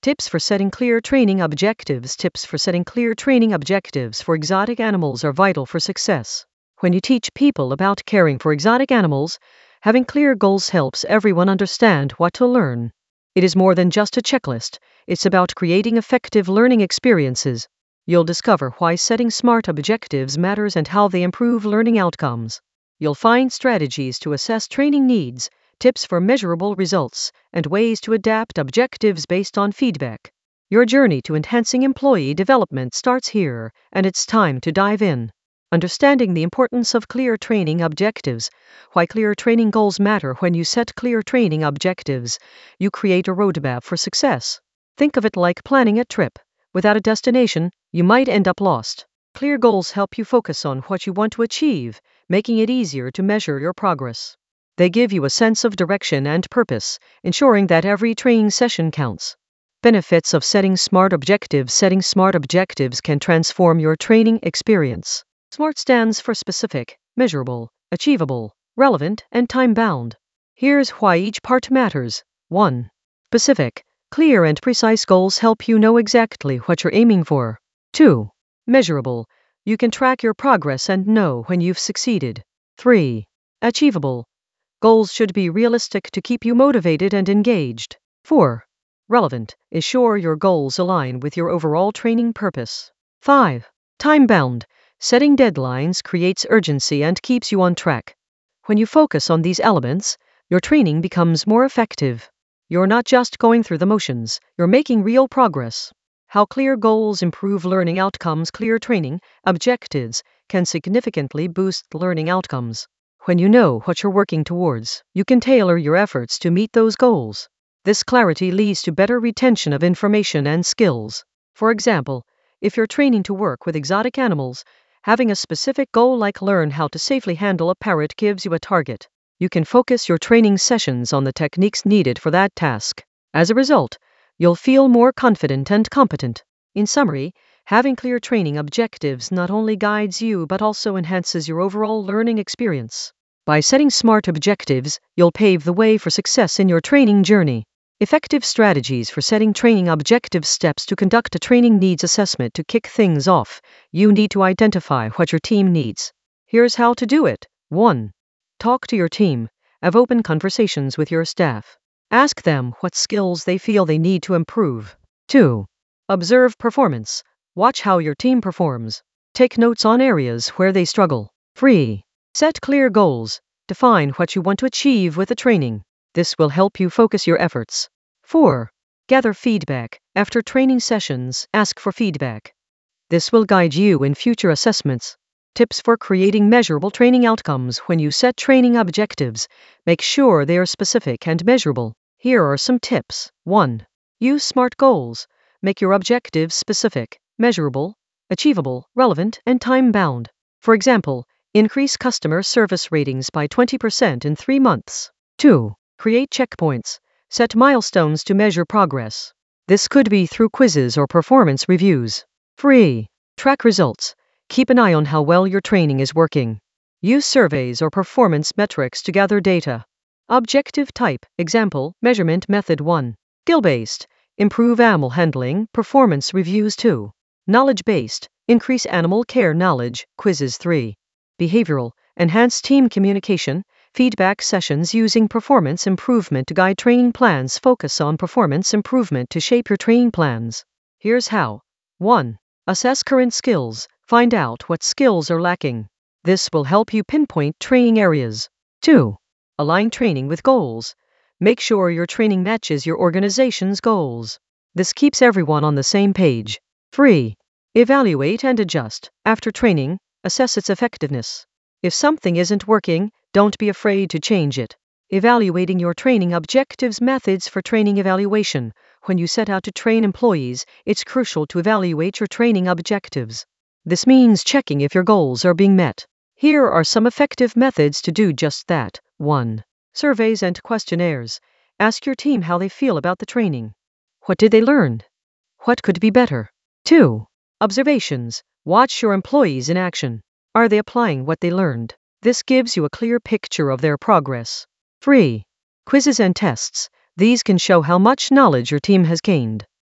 Tips for setting clear training objectives. Tips for setting clear training objectives for exotic animals are vital for success. When you teach people about caring for exotic animals, having clear goals helps everyone understand what to learn. It is more than just a checklist, it's about creating effective learning experiences. You'll discover why setting SMART objectives matters and how they improve learning outcomes. You'll find strategies to assess training needs, tips for measurable results, and ways to adapt objectives based on feedback. Your journey to enhancing employee development starts here, and it's time to dive in. Understanding the importance of clear training objectives. Why clear training goals matter. When you set clear training objectives, you create a roadmap for success. Think of it like planning a trip. Without a destination, you might end up lost. Clear goals help you focus on what you want to achieve, making it easier to measure your progress. They give you a sense of direction and purpose, ensuring that every training session counts. Benefits of setting SMART objectives. Setting SMART objectives can transform your training experience. SMART stands for specific, measurable, achievable, relevant, and time-bound. Here's why each part matters. 1. Specific. Clear and precise goals help you know exactly what you're aiming for. 2. Measurable. You can track your progress and know when you've succeeded. 3. Achievable. Goals should be realistic to keep you motivated and engaged. 4. Relevant. Ensure your goals align with your overall training purpose. 5. Time-bound. Setting deadlines creates urgency and keeps you on track. When you focus on these elements, your training becomes more effective. You're not just going through the motions, you're making real progress. How clear goals improve learning outcomes. Clear training objectives can significantly boost learning outcomes. When you know what you're working towards, you can tailor your efforts to meet those goals. This clarity leads to better retention of information and skills. For example, if you're training to work with exotic animals, having a specific goal like learn how to safely handle a parrot gives you a target. You can focus your training sessions on the techniques needed for that task. As a result, you'll feel more confident and competent. In summary, having clear training objectives not only guides you but also enhances your overall learning experience. By setting SMART objectives, you'll pave the way for success in your training journey. Effective strategies for setting training objectives. Steps to conduct a training needs assessment. To kick things off, you need to identify what your team needs. Here's how to do it. 1. Talk to your team. Have open conversations with your staff. Ask them what skills they feel they need to improve. 2. Observe performance. Watch how your team performs. Take notes on areas where they struggle. 3. Set clear goals. Define what you want to achieve with the training. This will help you focus your efforts. 4. Gather feedback. After training sessions, ask for feedback. This will guide you in future assessments. Tips for creating measurable training outcomes. When you set training objectives, make sure they are specific and measurable. Here are some tips. 1. Use SMART goals. Make your objectives specific, measurable, achievable, relevant, and time-bound. For example, increase customer service ratings by 20% in 3 months. 2. Create checkpoints. Set milestones to measure progress. This could be through quizzes or performance reviews. 3. Track results. Keep an eye on how well your training is working. Use surveys or performance metrics to gather data. Objective type. Example, measurement method 1. Skill-based. Improve animal handling, performance reviews 2. Knowledge-based. Increase animal care knowledge, quizzes 3. Behavioral. Enhance team communication, feedback sessions using performance improvement to guide training plans. Focus on performance improvement to shape your training plans. Here's how. 1. Assess current skills. Find out what skills are lacking. This will help you pinpoint training areas. 2. Align training with goals. Make sure your training matches your organization's goals. This keeps everyone on the same page. 3. Evaluate and adjust. After training, assess its effectiveness. If something isn't working, don't be afraid to change it. Evaluating your training objectives. Methods for training evaluation. When you set out to train employees, it's crucial to evaluate your training objectives. This means checking if your goals are being met. Here are some effective methods to do just that. 1. Surveys and questionnaires. Ask your team how they feel about the training. What did they learn? What could be better? 2. Observations. Watch your employees in action. Are they applying what they learned? This gives you a clear picture of their progress. 3. Quizzes and tests. These can show how much knowledge your team has gained.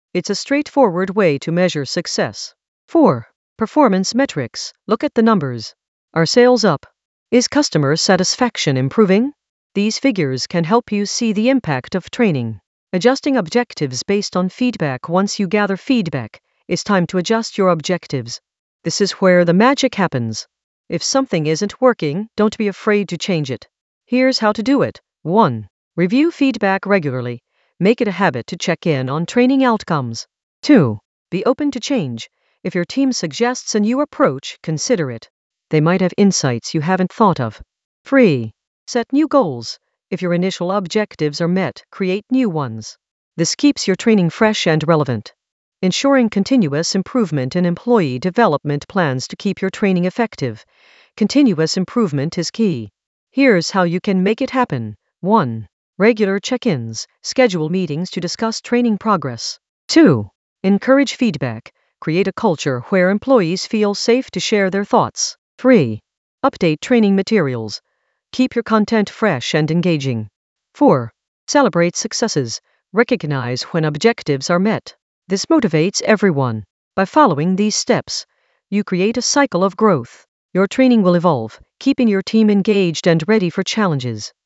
It's a straightforward way to measure success. 4. Performance metrics. Look at the numbers. Are sales up? Is customer satisfaction improving? These figures can help you see the impact of training. Adjusting objectives based on feedback. Once you gather feedback, it's time to adjust your objectives. This is where the magic happens. If something isn't working, don't be afraid to change it. Here's how to do it. 1. Review feedback regularly. Make it a habit to check in on training outcomes. 2. Be open to change. If your team suggests a new approach, consider it. They might have insights you haven't thought of. 3. Set new goals. If your initial objectives are met, create new ones. This keeps your training fresh and relevant. Ensuring continuous improvement in employee development plans to keep your training effective. Continuous improvement is key. Here's how you can make it happen. 1. Regular check-ins. Schedule meetings to discuss training progress. 2. Encourage feedback. Create a culture where employees feel safe to share their thoughts. 3. Update training materials. Keep your content fresh and engaging. 4. Celebrate successes. Recognize when objectives are met. This motivates everyone. By following these steps, you create a cycle of growth. Your training will evolve, keeping your team engaged and ready for challenges.